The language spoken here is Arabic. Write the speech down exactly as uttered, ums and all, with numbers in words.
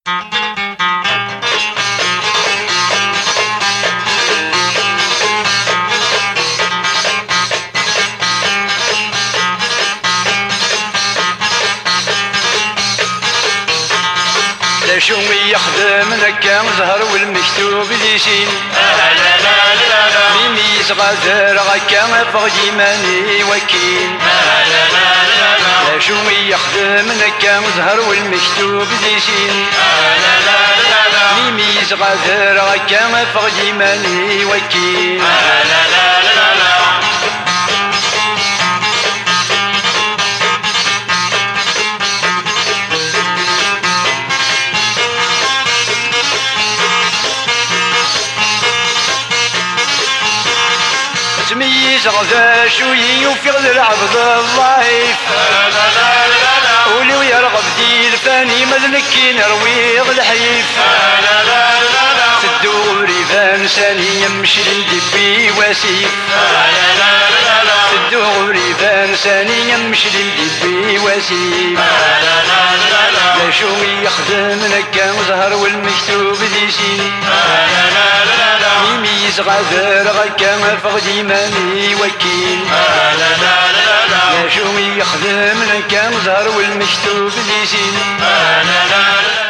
شو يخدم لك زهر والمكتوب ليشين ميميز غزر غكا فغدي ماني وكين شو يخدم لك زهر والمكتوب ليشين ميميز غزر غكا فغدي ماني وكين تميز غدا شوي يوفق للعبد الضعيف ولو يرغب دي الفاني مذلكي نرويض الحيف تدور يفان ساني يمشي للدبي واسيف تدور يفان ساني يمشي للدبي واسيف لا شو يخدم لك زهر والمكتوب ديسي ميميز غادر غكا فغدي ماني وكيل لا شو يخدم لك زهر والمكتوب ديسي